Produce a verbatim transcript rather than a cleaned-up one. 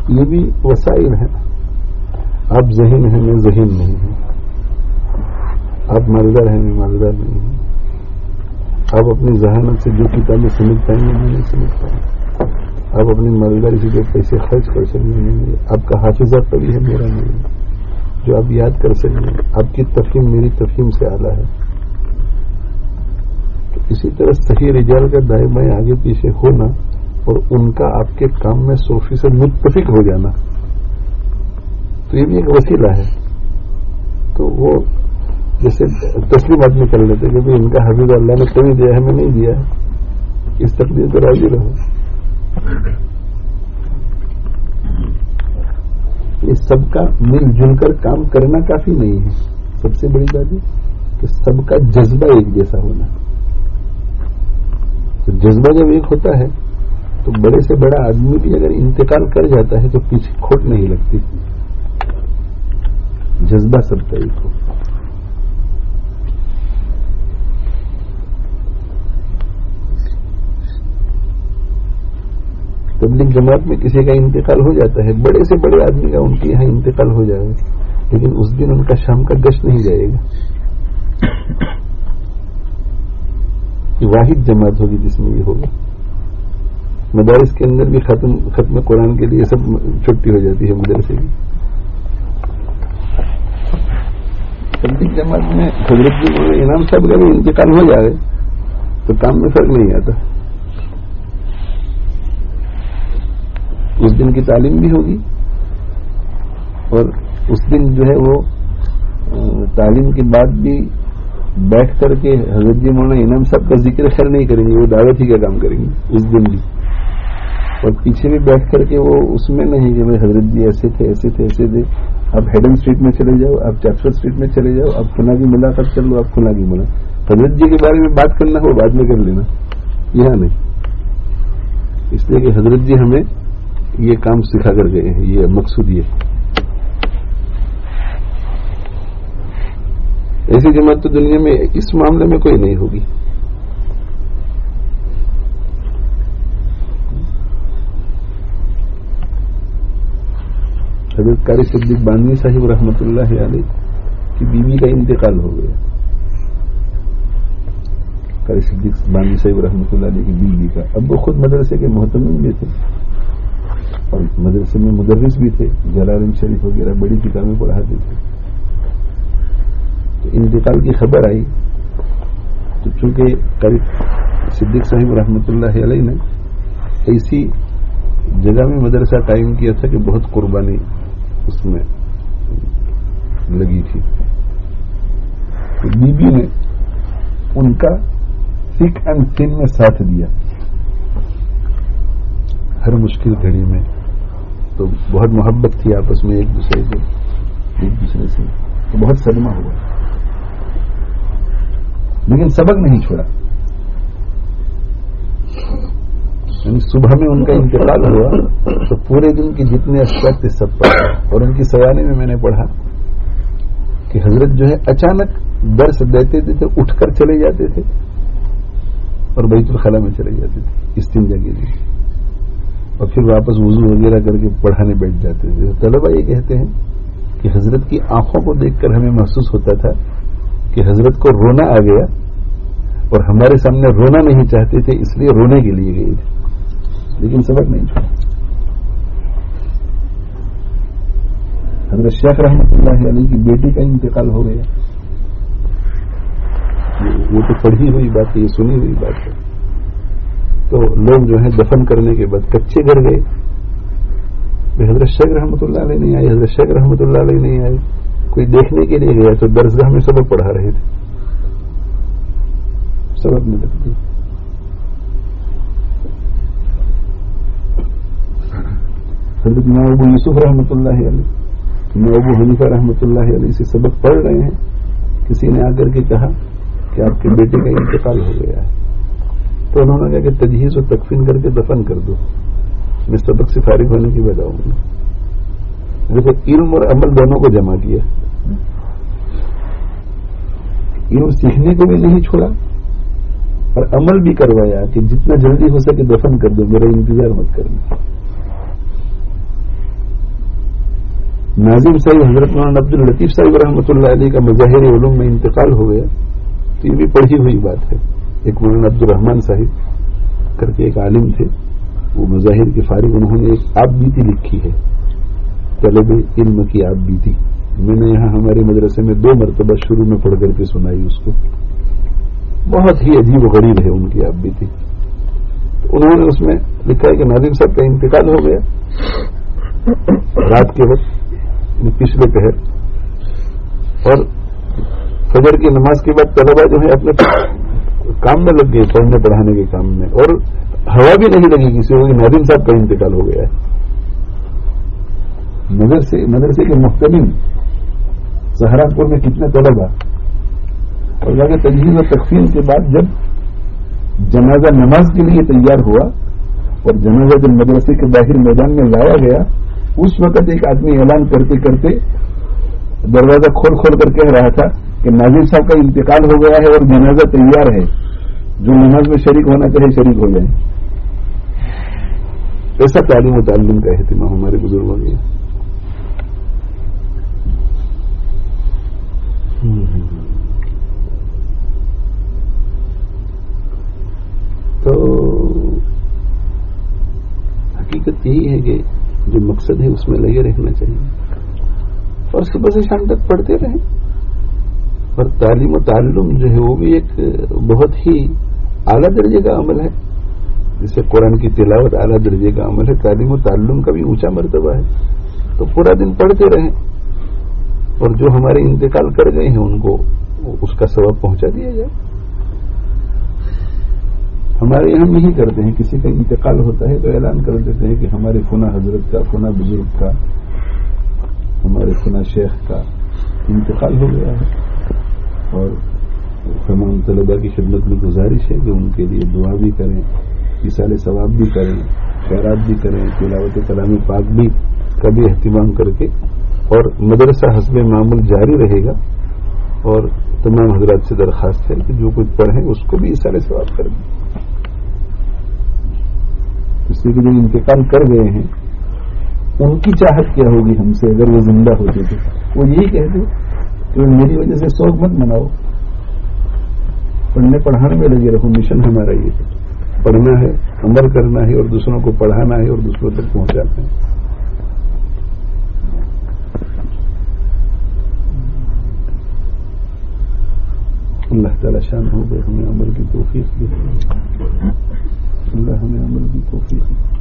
یہ بھی وسائل ہیں. آپ ذہین ہیں، میں ذہین نہیں ہوں. آپ مالدار ہیں، میں مالدار نہیں ہوں. آپ اپنی ذہانت سے جو کتابیں سمجھ پائیں گے میں نہیں سمجھ پائیں گے. آپ اپنی مالداری سے جو پیسے خرچ کر سکیں گے. آپ کا حافظہ قوی ہے، میرا نہیں ہے. جو آپ یاد کر سکیں گے، آپ کی تفہیم میری تفہیم سے اعلیٰ ہے. تو اسی طرح صحیح رجال کا دائیں بائیں آگے پیچھے ہونا اور ان کا آپ کے کام میں سو فیصد متفق ہو جانا، تو یہ بھی ایک وسیلہ ہے. تو وہ جیسے تسلیم آدمی کر لیتے کہ ان کا حفیظ اللہ نے کبھی دیا ہے، ہمیں نہیں دیا ہے، اس تقدیر کو راضی رہو. یہ سب کا مل جل کر کام کرنا کافی نہیں ہے. سب سے بڑی بات ہے کہ سب کا جذبہ ایک جیسا ہونا. تو جذبہ جب ایک ہوتا ہے تو بڑے سے بڑا آدمی بھی اگر انتقال کر جاتا ہے تو پیچھے کھوٹ نہیں لگتی. جذبہ سب کا ایک ہو. تبلیغ جماعت میں کسی کا انتقال ہو جاتا ہے، بڑے سے بڑے آدمی کا ان کے یہاں انتقال ہو جائے، لیکن اس دن ان کا شام کا گشت نہیں جائے گا. یہ واحد جماعت ہوگی جس میں یہ ہوگا. مدارس کے اندر بھی ختم ختم قرآن کے لیے سب چھٹی ہو جاتی ہے مدرسے کی. تبلیغ جماعت میں حضرت جی امام صاحب کا بھی انتقال ہو جائے تو کام میں فرق نہیں آتا. اس دن کی تعلیم بھی ہوگی اور اس دن جو ہے وہ تعلیم کے بعد بھی بیٹھ کر کے حضرت جی مولانا انعام صاحب کا ذکر خیر نہیں کریں گے، وہ دعوت ہی کا کام کریں گے اس دن بھی. اور پیچھے بھی بیٹھ کر کے وہ اس میں نہیں کہ بھائی حضرت جی ایسے تھے ایسے تھے ایسے تھے. آپ ہیڈن اسٹریٹ میں چلے جاؤ، آپ چارسٹ اسٹریٹ میں چلے جاؤ، آپ کھنا کی ملاقات کر لو، آپ کھنا کی ملا. حضرت جی کے بارے میں بات کرنا ہو بعد میں کر لینا، یہاں نہیں. اس لیے کہ حضرت جی ہمیں یہ کام سکھا کر گئے ہیں، یہ مقصود. یہ ایسی جماعت تو دنیا میں اس معاملے میں کوئی نہیں ہوگی. حضرت قاری صدیق بانوی صاحب رحمۃ اللہ علیہ کی بیوی کا انتقال ہو گیا. قاری صدیق بانوی صاحب رحمۃ اللہ علیہ کی بیوی کا. اب وہ خود مدرسے کے محتمم بھی تھے اور مدرسے میں مدرس بھی تھے، جلالین شریف وغیرہ بڑی کتابیں پڑھاتے تھے. تو انتقال کی خبر آئی تو چونکہ قاری صدیق صاحب رحمۃ اللہ علیہ نے ایسی جگہ میں مدرسہ قائم کیا تھا کہ بہت قربانی اس میں لگی تھی. بی بی نے ان کا تھک اینڈ تھن میں ساتھ دیا ہر مشکل گھڑی میں. تو بہت محبت تھی آپس میں ایک دوسرے سے ایک دوسرے سے تو بہت صدمہ ہوا، لیکن سبق نہیں چھوڑا. یعنی صبح میں ان کا انتقال ہوا تو پورے دن کے جتنے اسباق تھے سب پڑھا. اور ان کی سوانے میں میں نے پڑھا کہ حضرت جو ہے اچانک درس دیتے تھے تو اٹھ کر چلے جاتے تھے اور بیت الخلا میں چلے جاتے تھے استنجا کے لیے، اور پھر واپس وضو وغیرہ کر کے پڑھانے بیٹھ جاتے تھے. طلبہ یہ کہتے ہیں کہ حضرت کی آنکھوں کو دیکھ کر ہمیں محسوس ہوتا تھا کہ حضرت کو رونا آ گیا اور ہمارے سامنے رونا نہیں چاہتے تھے، اس لیے رونے کے لیے گئے تھے، لیکن سبق نہیں چھوڑا. حضرت شیخ رحمۃ اللہ علیہ کی بیٹی کا انتقال ہو گیا. وہ تو پڑھی ہوئی بات ہے، یہ سنی ہوئی بات ہے. تو لوگ جو ہے دفن کرنے کے بعد کچے گھر گئے. حضرت شیخ رحمۃ اللہ علیہ نہیں آئے، حضرت شیخ رحمۃ اللہ علیہ نہیں آئے. کوئی دیکھنے کے لیے گیا تو درسگاہ میں سبق پڑھا رہے تھے، سبق میں لگتے. حضرت امام ابو یوسف رحمۃ اللہ علیہ، امام ابو حنیفہ رحمۃ اللہ علیہ سے سبق پڑھ رہے ہیں. کسی نے آ کر کے کہا کہ آپ کے بیٹے کا انتقال ہو گیا ہے. تو انہوں نے کہا کہ تجہیز و تکفین کر کے دفن کر دو، میں سبق سے فارغ ہونے کی بتاؤں گا. دیکھو علم اور عمل دونوں کو جمع کیا. علم سیکھنے کو بھی نہیں چھوڑا اور عمل بھی کروایا کہ جتنا جلدی ہو سکے دفن کر دو، میرا انتظار مت کرنا. ناظم صاحب حضرت مولانا عبد اللطیف صاحب رحمۃ اللہ علیہ کا مظاہر علوم میں انتقال ہو گیا تو یہ بھی پڑھی ہوئی بات ہے. ایک مولانا عبد الرحمان صاحب کر کے ایک عالم تھے, وہ مظاہر کے فارغ, انہوں نے ایک آپ بیتی لکھی ہے, طلب علم کی آپ بیتی. میں نے یہاں ہمارے مدرسے میں دو مرتبہ شروع میں پڑھ کر کے سنائی اس کو. بہت ہی عجیب و غریب ہے ان کی آپ بیتی. انہوں نے اس میں لکھا ہے کہ ناظم صاحب کا انتقال ہو گیا رات کے وقت, پچھلے پہر, اور فجر کی نماز کے بعد طلبا جو ہے اپنے کام میں لگ گئے, پڑھنے پڑھانے کے کام میں, اور ہوا بھی نہیں لگی کسی کو کہ ناظم صاحب کا انتقال ہو گیا ہے. مدرسے مدرسے کے محتمم سہارنپور میں کتنے طلبا, اور جاکے تجہیز و تقسیم کے بعد جب جنازہ نماز کے لیے تیار ہوا اور جنازہ جب مدرسے کے باہر میدان میں لایا گیا, اس وقت ایک آدمی اعلان کرتے کرتے دروازہ کھول کھول کر کہہ رہا تھا کہ ناظم صاحب کا انتقال ہو گیا ہے اور جنازہ تیار ہے, جو نماز میں شریک ہونا چاہے شریک ہو جائیں. ایسا تعلیم و تعلیم کا اہتمام ہمارے بزرگوں نے. تو حقیقت یہی ہے کہ جو مقصد ہے اس میں لگے رہنا چاہیے اور صبح سے شام تک پڑھتے رہیں. اور تعلیم و تعلم جو ہے وہ بھی ایک بہت ہی اعلیٰ درجے کا عمل ہے. جیسے قرآن کی تلاوت اعلیٰ درجے کا عمل ہے, تعلیم و تعلم کا بھی اونچا مرتبہ ہے. تو پورا دن پڑھتے رہیں اور جو ہمارے انتقال کر گئے ہیں ان کو اس کا ثواب پہنچا دیا جائے. ہمارے یہاں نہیں کرتے ہیں, کسی کا انتقال ہوتا ہے تو اعلان کر دیتے ہیں کہ ہمارے فلاں حضرت کا, فلاں بزرگ کا, ہمارے فلاں شیخ کا انتقال ہو گیا ہے. اور تمام طلباء کی خدمت میں گزارش ہے کہ ان کے لیے دعا بھی کریں, اصال ثواب بھی کریں, خیرات بھی کریں, تلاوت کلام پاک بھی کا بھی اہتمام کر کے, اور مدرسہ حسب معمول جاری رہے گا. اور تمام حضرات سے درخواست ہے کہ جو کچھ پڑھیں اس کو بھی اصال ثواب کریں. اس لیے کہ جو انتقال کر گئے ہیں ان کی چاہت کیا ہوگی ہم سے اگر وہ زندہ ہوتے تھے. وہ یہی کہتے کہ میری وجہ سے شوق مت مناؤ, پڑھنے پڑھانے میں لگے رہو. مشن ہمارا یہ ہے, پڑھنا ہے, عمل کرنا ہے, اور دوسروں کو پڑھانا ہے اور دوسروں تک پہنچانا ہے. اللہ تعالی شان ہو گئے, ہمیں عمل کی توفیق دی. اللہ ہمیں عمل کی توفیق دی.